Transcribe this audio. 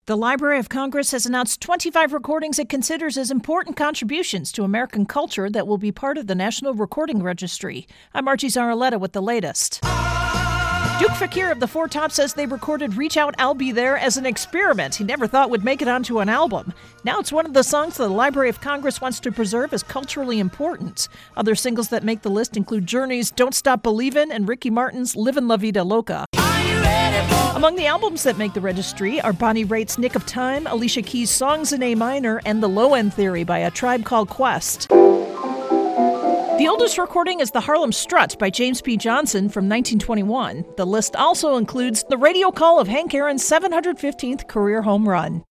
The Library of Congress has announced 25 recordings it considers as important contributions to American culture that will be part of the National Recording Registry. I'm Margie Zaraletta with the latest. Duke Fakir of the Four Tops says they recorded Reach Out, I'll Be There as an experiment he never thought would make it onto an album. Now it's one of the songs the Library of Congress wants to preserve as culturally important. Other singles that make the list include Journey's Don't Stop Believin' and Ricky Martin's Livin' La Vida Loca. Among the albums that make the registry are Bonnie Raitt's Nick of Time, Alicia Keys' Songs in A Minor, and The Low End Theory by A Tribe Called Quest. The oldest recording is The Harlem Strut by James P. Johnson from 1921. The list also includes the radio call of Hank Aaron's 715th career home run.